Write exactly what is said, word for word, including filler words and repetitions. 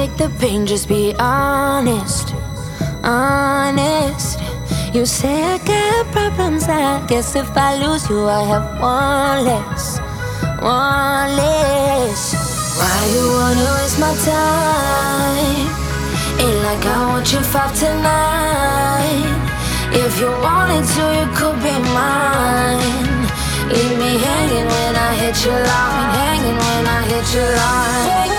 take the pain, just be honest, honest. You say I got problems, I guess if I lose you I have one less, one less. Why you wanna waste my time? Ain't like I want you five tonight. If you wanted to, you could be mine. Leave me hanging when I hit your line, hanging when I hit your line.